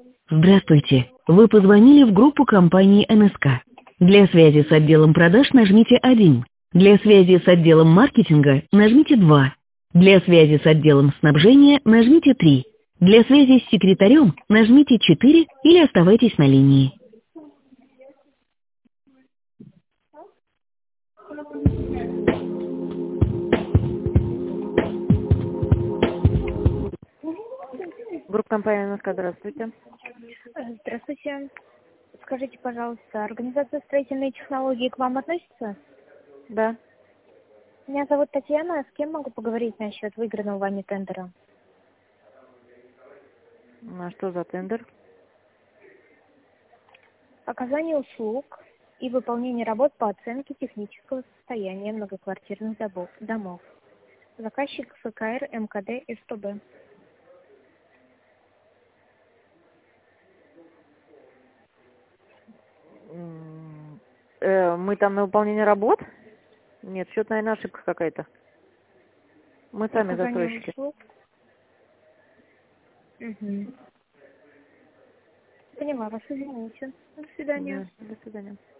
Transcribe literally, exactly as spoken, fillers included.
Здравствуйте. Вы позвонили в группу компании эн эс ка. Для связи с отделом продаж нажмите один. Для связи с отделом маркетинга нажмите два. Для связи с отделом снабжения нажмите три. Для связи с секретарем нажмите четыре или оставайтесь на линии. Группа компании эн эс ка, здравствуйте. Э, Здравствуйте. Скажите, пожалуйста, организация строительной технологии к вам относится? Да. Меня зовут Татьяна. С кем могу поговорить насчет выигранного вами тендера? А что за тендер? Оказание услуг и выполнение работ по оценке технического состояния многоквартирных добо- домов. Заказчик эф ка эр эм ка дэ эс тэ бэ. М, э, Мы там на выполнение работ? Нет, счет, наверное, ошибка какая-то. Мы сами Оказание застройщики. услуг. Угу. Поняла вас, извините. До свидания. Да, до свидания.